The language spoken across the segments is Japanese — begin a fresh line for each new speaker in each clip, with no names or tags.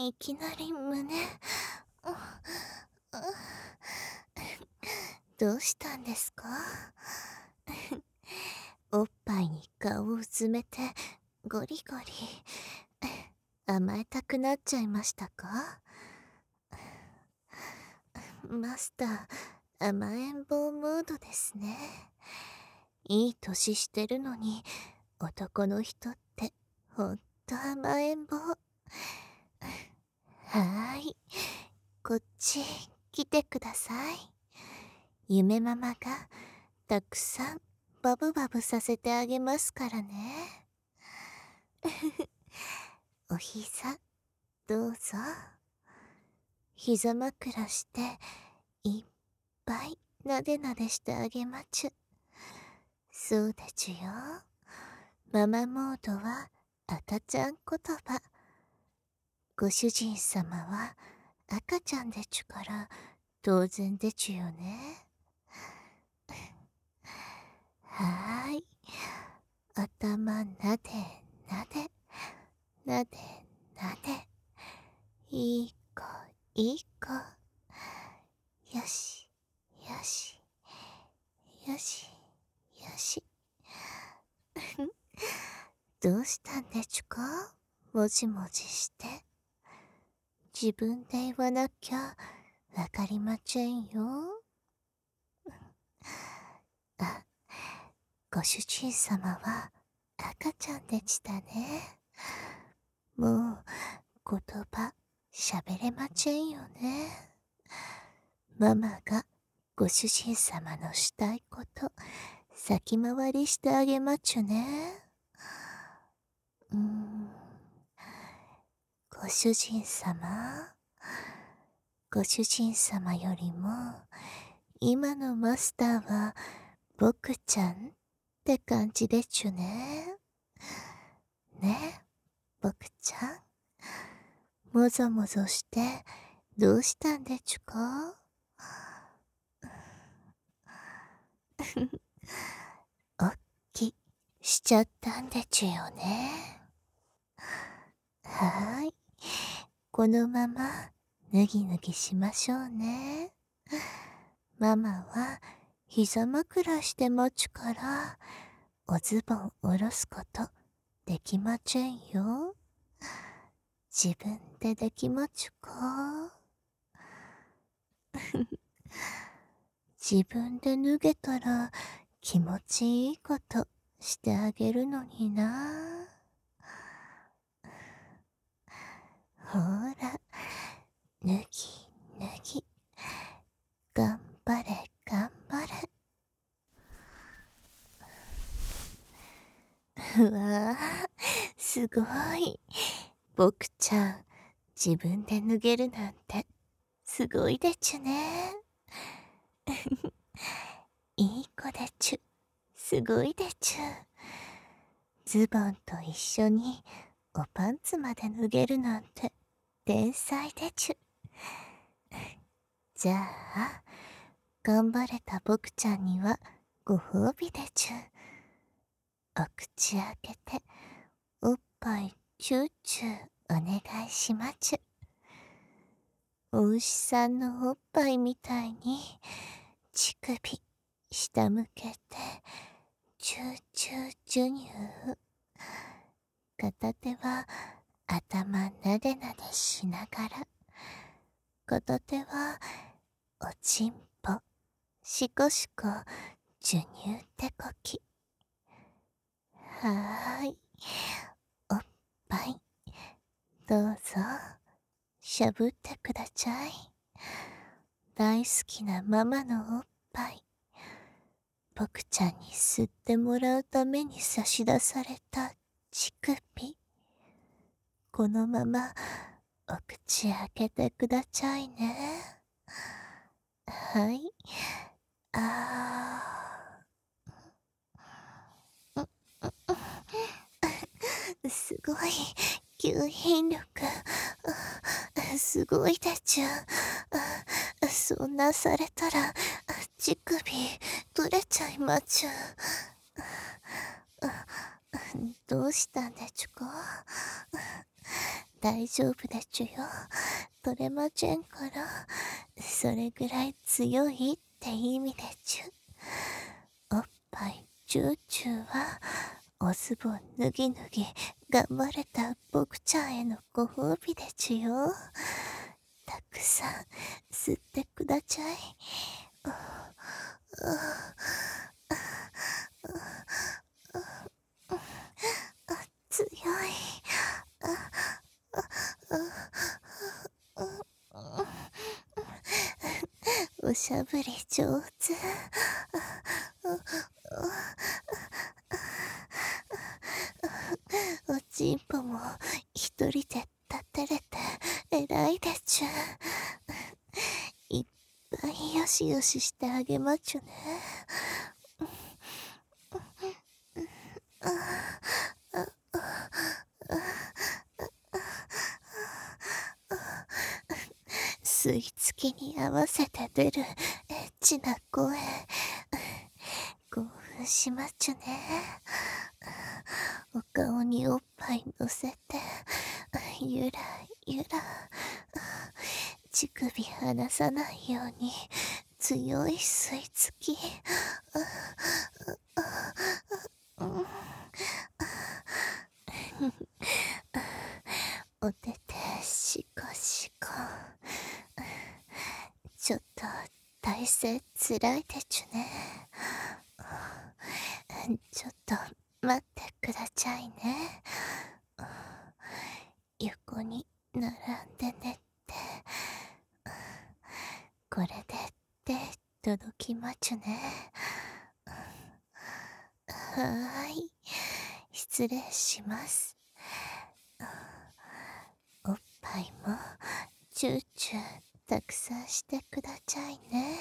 いきなり胸。どうしたんですか？おっぱいに顔をうずめてゴリゴリ甘えたくなっちゃいましたか？マスター、甘えん坊ムードですね。いい年してるのに男の人ってほんと甘えん坊。はーい、こっち来てください。夢ママがたくさんバブバブさせてあげますからね。お膝どうぞ。膝枕していっぱいなでなでしてあげまちゅ。そうでちゅよ。ママモードは赤ちゃん言葉。ご主人様は赤ちゃんでちゅから当然でちゅよね。はーい。頭なでなでなでなで。いい子いい子。よしよしよしよし。どうしたんでちゅか？もじもじして。自分で言わなきゃわかりまちぇんよ。あ、ご主人様は赤ちゃんでしたね。もう言葉喋れまちぇんよね。ママがご主人様のしたいこと先回りしてあげまちゅね。ご主人様、ご主人様よりも今のマスターは僕ちゃんって感じでちゅね。ね、僕ちゃん。もぞもぞしてどうしたんでちゅか？おっきしちゃったんでちゅよね。はーい。このまま脱ぎ脱ぎしましょうね。ママは膝枕してまちゅからおズボン下ろすことできまちぇんよ。自分でできまちゅか？自分で脱げたら気持ちいいことしてあげるのにな。ほら、脱ぎ脱ぎ。頑張れ頑張れ。うわあ、すごい。僕ちゃん、自分で脱げるなんて、すごいでちゅね。いい子でちゅ。すごいでちゅ。ズボンと一緒におパンツまで脱げるなんて、天才でちゅ。じゃあ、頑張れた僕ちゃんにはご褒美でちゅ。お口開けて、おっぱいチューチューお願いしまちゅ。お牛さんのおっぱいみたいに乳首下向けてチューチュー授乳。片手は頭なでなでしながら、片手はおちんぽしこしこ授乳ってこき。はーい、おっぱいどうぞしゃぶってくだちゃい。大好きなママのおっぱい、僕ちゃんに吸ってもらうために差し出された乳首。このままお口開けてくだちゃいね。はい。あー。すごい。吸引力。すごいでちゅ。そんなされたら、乳首取れちゃいまちゅ。どうしたんでちゅか？ 大丈夫でちゅよ。取れまちぇんから。それぐらい強いって意味でちゅ。おっぱいチューチューは、おズボン脱ぎ脱ぎ頑張れた僕ちゃんへのご褒美でちゅよ。たくさん吸ってくだちゃい。強い。おしゃぶり上手。おちんぽも一人で立てれて偉いでちゅ。いっぱいよしよししてあげまちゅね。吸い付きに合わせて出るエッチな声。興奮しまちゅね。お顔におっぱい乗せて、ゆらゆら。乳首離さないように強い吸い付き。おててしこしこ。ちょっと体勢つらいでちゅね。ちょっと待ってくだちゃいね。横に並んで寝て。これで手届きまちゅね。はーい。失礼します。おっぱいもチューチューたくさんしてくだちゃいね。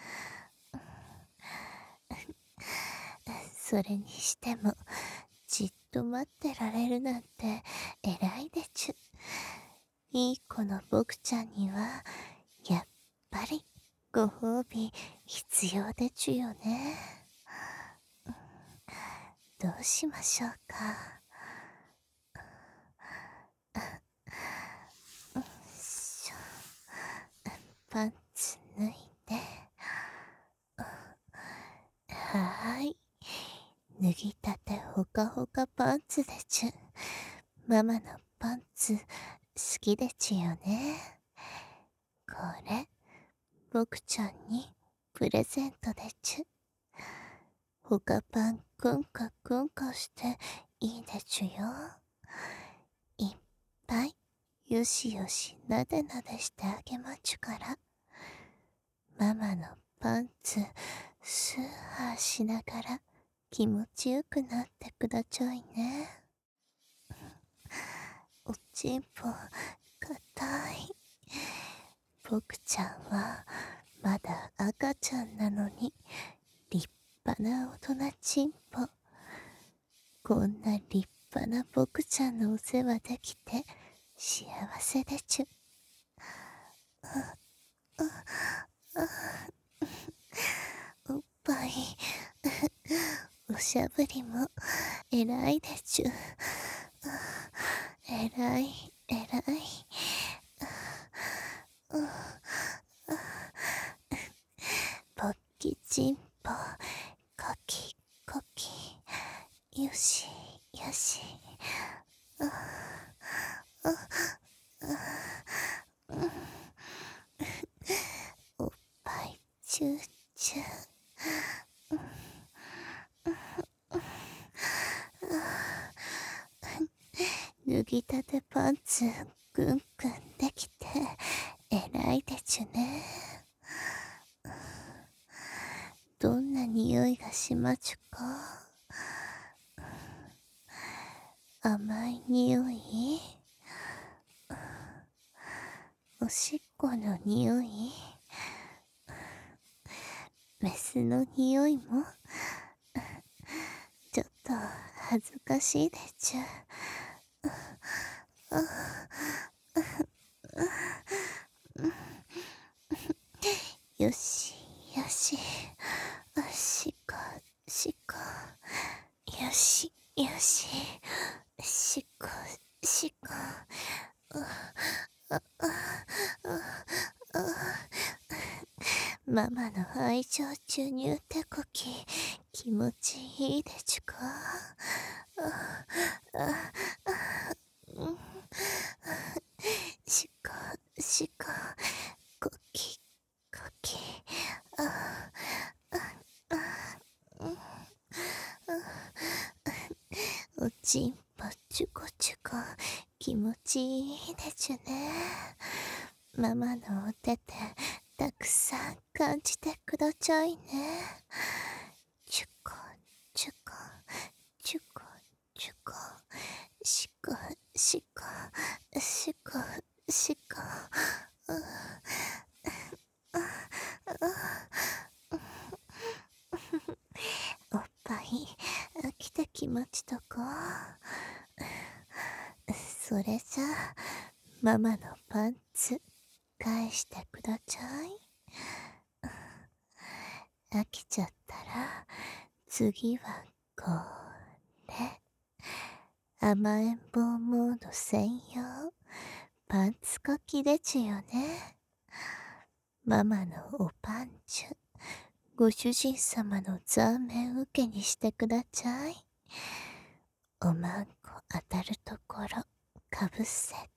それにしてもじっと待ってられるなんて偉いでちゅ。いい子の僕ちゃんにはやっぱりご褒美必要でちゅよね。どうしましょうか。しょパンツ脱いで。はーい。脱ぎたてほかほかパンツでちゅ。ママのパンツ好きでちゅよね。これ僕ちゃんにプレゼントでちゅ。ほかパンくんかくんかしていいでちゅよ。いっぱいよしよしなでなでしてあげまちゅから。ママのパンツスーハーしながら気持ちよくなってくだちゃいね。おちんぽかたい。僕ちゃんはまだ赤ちゃんなのに立派な大人ちんぽ。こんな立派な僕ちゃんのお世話できて幸せでちゅ。おっぱいおしゃぶりも偉いでちゅ。偉い偉い。ポッキチンポコキコキ。よしよし。おっぱいチューチュー。脱ぎたてパンツくんくんできて偉いでちゅね。どんな匂いがしまちゅか。甘い匂い。おしっこの匂い。メスの匂いもちょっと恥ずかしいでちゅ。よしよし。おしこしこ。よしよし。しこしこ。 ママの愛情注入手こき、気持ちいいでちゅか。しこ、しこ、こき、こき。おちんぽちゅこちゅこ、気持ちいいでちゅね。ママのお手手、たくさん感じてくだちゃいね。ちゅこ、ちゅこ、ちゅこ、ちゅこ、しこ、しこ、しこ、しこ。おっぱい、飽きてきまちとこ。それじゃあ、ママのパンツ、返してくだちゃい。飽きちゃったら、次はこれ。甘えん坊モード専用、パンツこきでちゅよね。ママのおパンチュ、ご主人様のザーメン受けにしてくだちゃい。おまんこ当たるところ、かぶせて。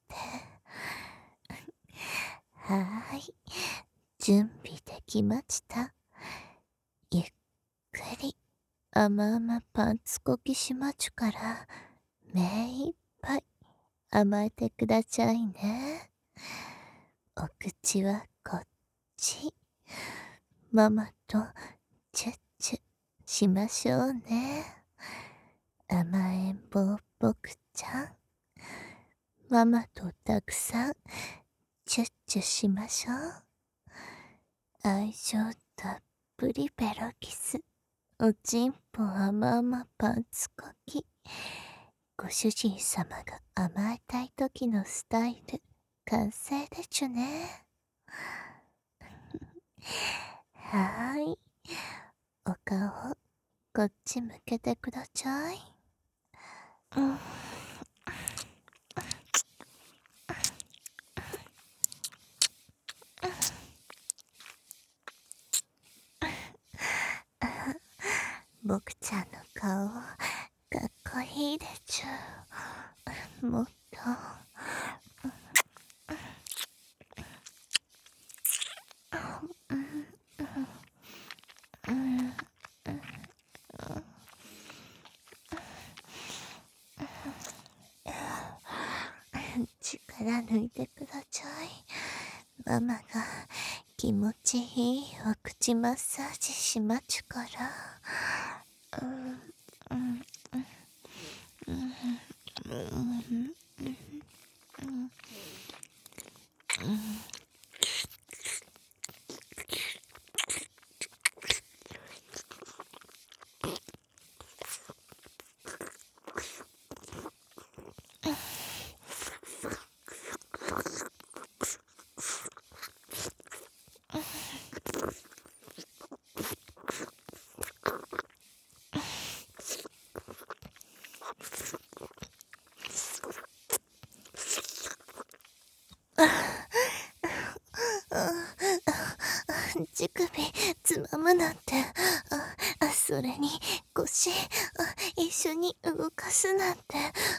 はーい。準備できました。ゆっくり、甘々パンツこきしまちゅから、目いっぱい甘えてくだちゃいね。お口はこっち。ママとチュッチュしましょうね。甘えん坊ぼくちゃん。ママとたくさんチュッチュしましょう。愛情たっぷりベロキス。おちんぽ甘々パンツこき。ご主人様が甘えたい時のスタイル、完成でちゅね。はーい。お顔、こっち向けてくだちゃい。僕ちゃんの顔、かっこいいでちゅ。もっと。力抜いてくだちゃい。ママが気持ちいいお口マッサージしまちゅから。乳首つまむなんて。それに腰一緒に動かすなんて。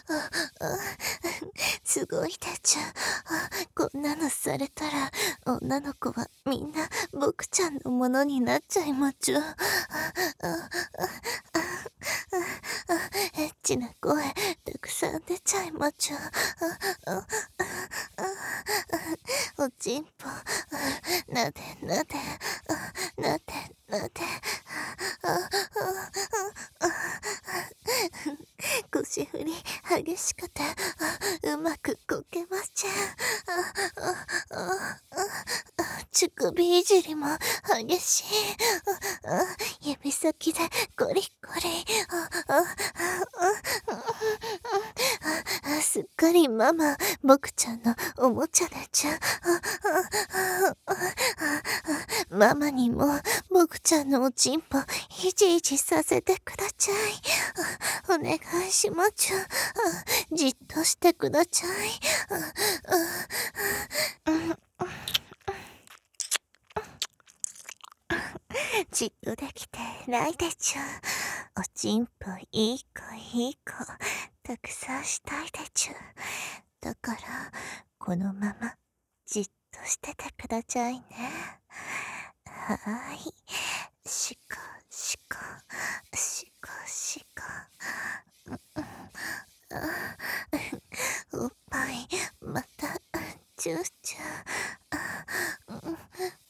すごいでちゅ。こんなのされたら女の子はみんな僕ちゃんのものになっちゃいまちゅ。エッチな声たくさん出ちゃいまちゅ。おちんぽなでなでなでなで。腰振り激しくてうまくこけません。乳首いじりも激しい。指先でゴリゴリ。すっかりママ、僕ちゃんのおもちゃでちゅ。ママにも僕ちゃんのおちんぽいちいちさせてくだちゃい。お願いしまちゅ。じっとしてくだちゃい。じっとできてないでちゅ。おちんぽいい子いい子たくさんしたいでちゅ。だからこのままじっとしててくだちゃいね。はーい。しこしこしこしこ。おっぱいまたチューチュー。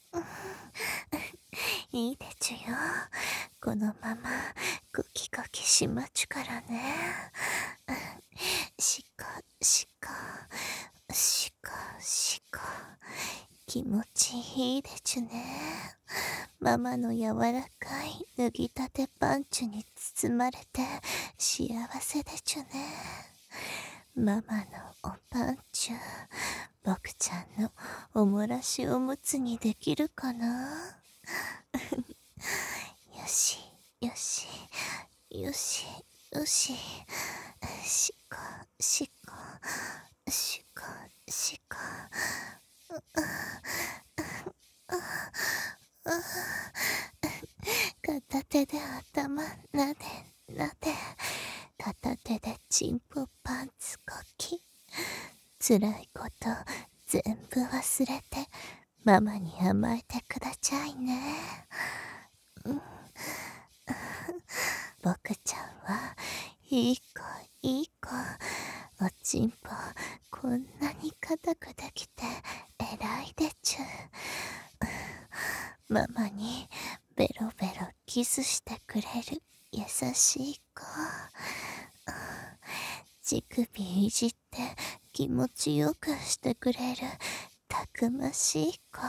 いいでちゅよ。このままコキコキしまちゅからね。しこしこしこしこ。気持ちいいでちゅね。ママの柔らかい脱ぎたてパンチュに包まれて幸せでちゅね。ママのおパンチュ、僕ちゃんのおもらしおむつにできるかな。よしよしよしよし。しこしこしこしこ。片手で頭なでなで、片手でチンポパンツこき。辛いこと全部忘れてママに甘えてくだちゃいね。僕ちゃんはいい子いい子。おちんぽこんなに硬くできて偉いでちゅ。ママにベロベロキスしてくれる優しい子。乳首いじって気持ちよくしてくれるたくましい子。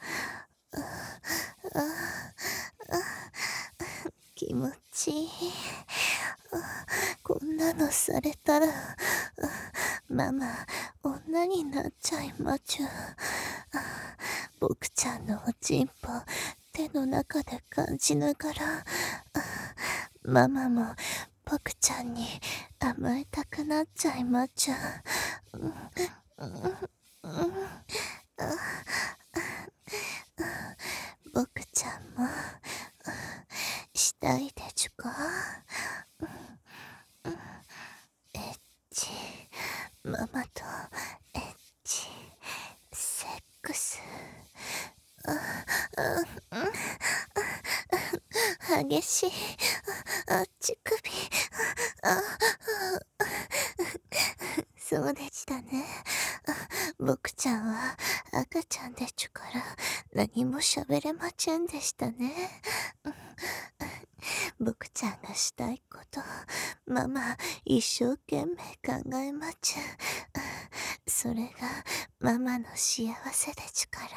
気持ちいい。こんなのされたらママ女になっちゃいまちゅ。僕ちゃんのおちんぽ手の中で感じながらママも僕ちゃんに甘えたくなっちゃいまちゅ。僕ちゃんもしたいでちゅか。エッチママとエッチセックス。激しい乳首。そうでしたね。僕ちゃんは赤ちゃんでちゅから何も喋れまちゅんでしたね。僕ちゃんがしたいことママ一生懸命考えまちゅ。それがママの幸せでちゅから。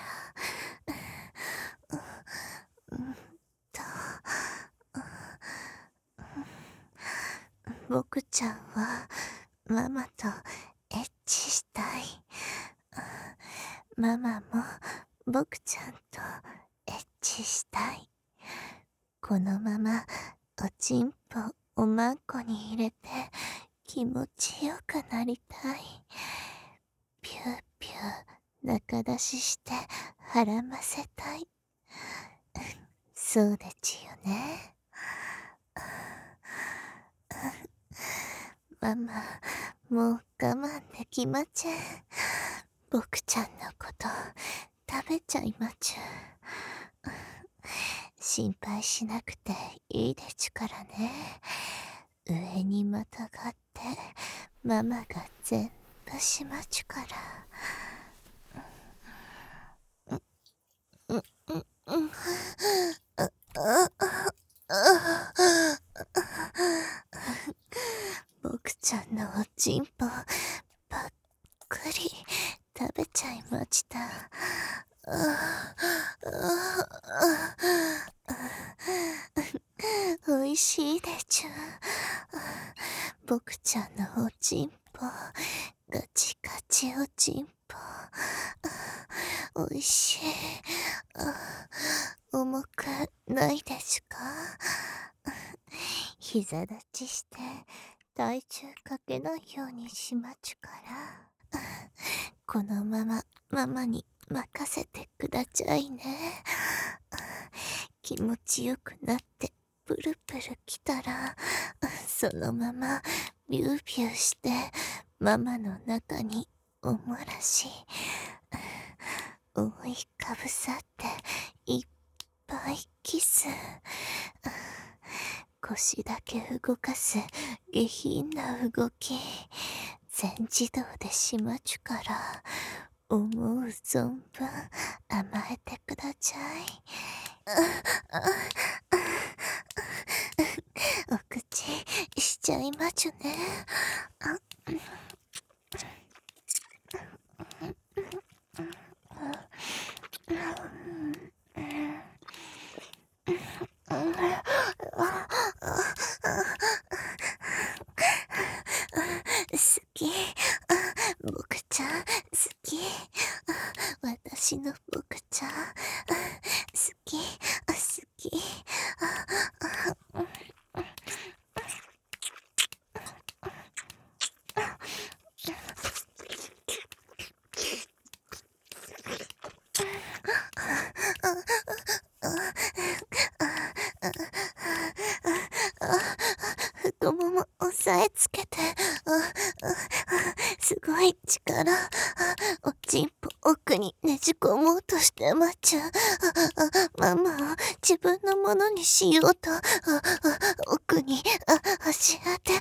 僕ちゃんはママとエッチしたい。ママも僕ちゃんとエッチしたい。このままおちんぽおまんこに入れて気持ちよくなりたい。ピューピュー中出ししてはらませたい。そうでちよね。ママもう我慢できまちぇん。僕ちゃんのこと食べちゃいまちゅ。心配しなくていいでちゅからね。上にまたがってママが全部しまちゅから。僕ちゃんのおちんぽばっくり食べちゃいました。おいしいでちゅ。僕ちゃんのおちんぽがおちんぽ。おいしい。重くないですか？膝立ちして体重かけないようにしまちゅから。このままママに任せてくだちゃいね。気持ちよくなってプルプルきたら、そのままビュービューしてママの中におもらし、覆いかぶさっていっぱいキス。腰だけ動かす下品な動き、全自動でしまちゅから、思う存分甘えてくだちゃい。お口しちゃいまちゅね。好き。僕ちゃん好き。私の僕ちゃん好き。好き。太もも押さえつけて、すごい力。おちんぽ奥にねじ込もうとしてまちゅ。ママを自分のものにしようと、奥に足当て。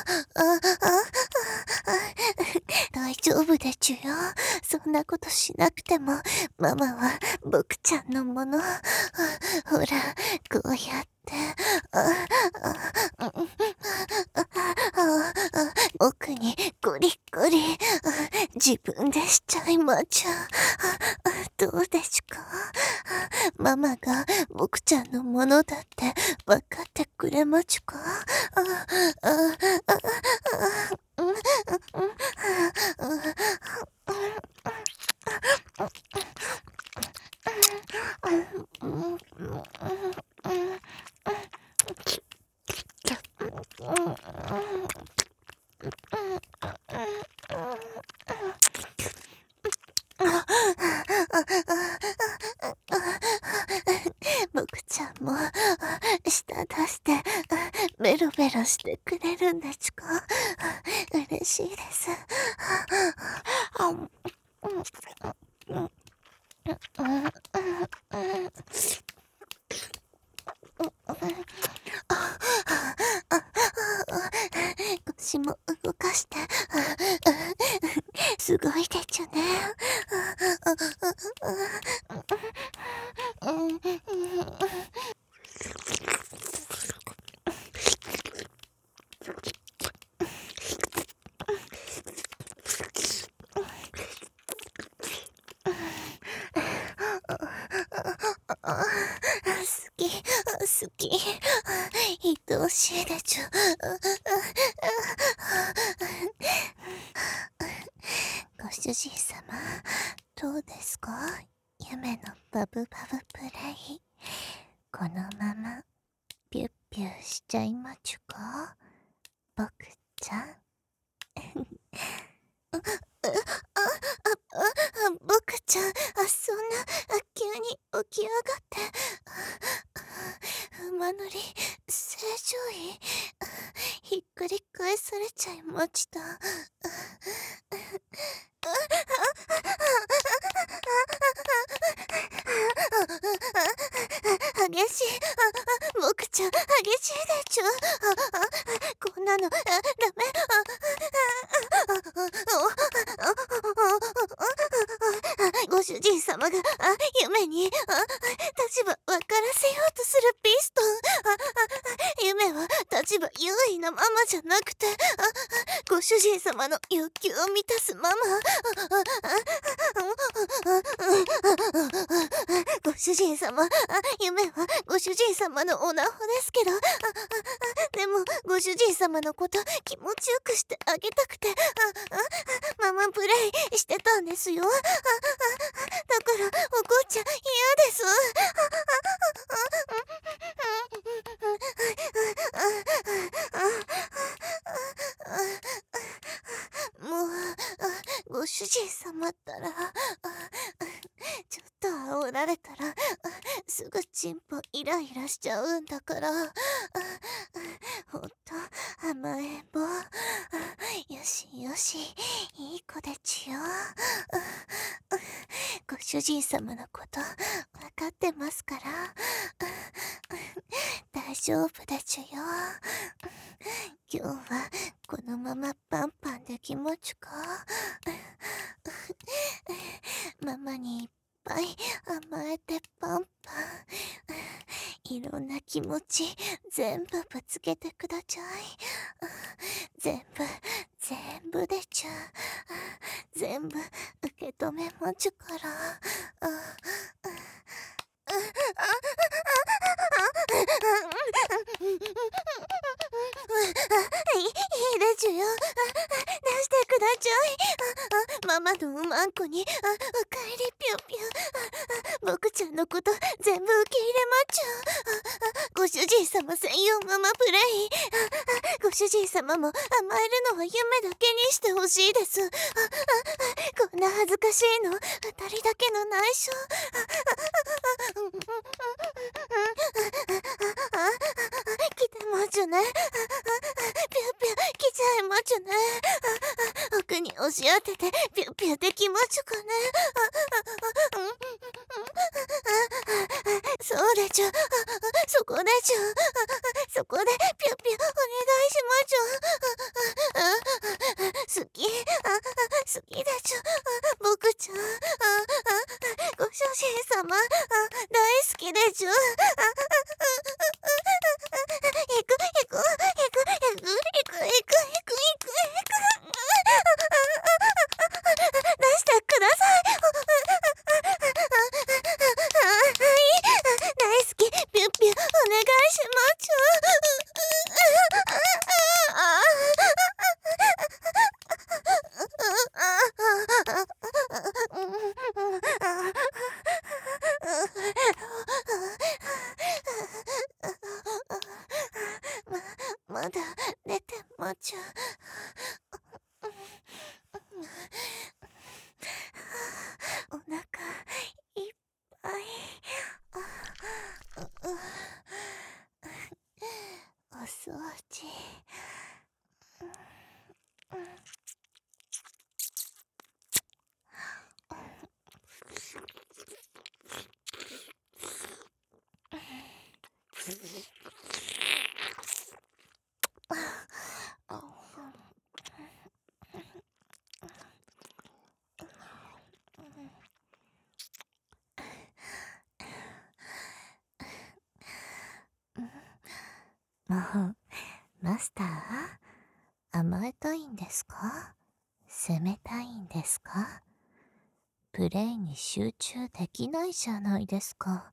大丈夫でちゅよ。そんなことしなくても、ママは僕ちゃんのもの。ほら、こうやって。奥にゴリゴリ自分でしちゃいまちゅ。どうでしゅか？ママが僕ちゃんのものだって分かってくれまちゅか？僕ちゃんも舌出してベロベロしてくれるんでちゅか？嬉しいです。腰も動かして、すごいでちゅね。好き、好き。愛おしいでちゅ。ご主人様、どうですか？夢のバブバブプレイ。このまま、ピュッピュしちゃいまちゅか？僕ちゃん。僕ちゃん、そんな、急に起き上がって、馬乗り、正常位、ひっくり返されちゃいました。激しい、僕ちゃん、激しいでちゅ。こんなの、ダメ。ご主人様が夢に立場分からせようとするピストン。夢は立場優位なママじゃなくて、ご主人様の欲求を満たすママ。ご主人様、夢はご主人様のおなほですけど、でもご主人様のこと気持ちよくしてあげたくて、ママプレイしてたんですよ。だから怒っちゃ嫌です。もう、ご主人様ったら、ちょっと煽られたら、すぐチンポイライラしちゃうんだから、ほんと甘えん坊、よしよし、いい子でちよ。ご主人様のこと分かってますから、大丈夫でちゅよ。今日はこのままパンパンできまちゅか？ママにいっぱい甘えてパンパン。いろんな気持ち全部ぶつけてくだちゃい。全部でちゅ。全部受け止めまちゅから。いいでちゅよ。出してくだちゃい。ママのうまんこに、おかえりぴょんぴょん。僕ちゃんのこと全部受け入れまちゅ。ご主人様専用ママプレイ。ご主人様も甘えるのは夢だけにしてほしいです。こんな恥ずかしいの二人だけの内緒。来てまちゅね。ぴゅぴゅ来ちゃいまちゅね。奥に押し当ててぴゅぴゅできまちゅかね。そうでちゅ。そこでちゅ。そこでぴゅぴゅお願いしまちゅ。好きでちゅ。僕ちゃん。ご主人様大好きでちゅ。いく。出してください。大好き。ぴゅぴゅお願いしまちゅ。まだ寝てまちゅ。お腹いっぱい。お掃除。もう、マスター、甘えたいんですか？責めたいんですか？プレイに集中できないじゃないですか。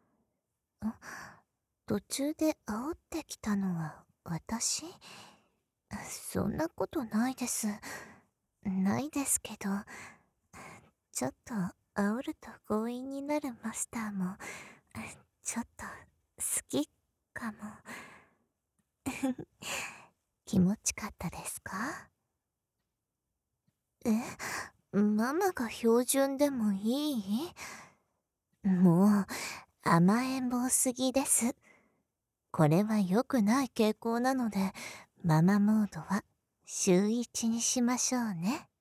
途中で煽ってきたのは私？そんなことないです。ないですけど、ちょっと煽ると強引になるマスターも、ちょっと好きかも。気持ちかったですか？ママが標準でもいい？もう、甘えん坊すぎです。これは良くない傾向なので、ママモードは週1にしましょうね。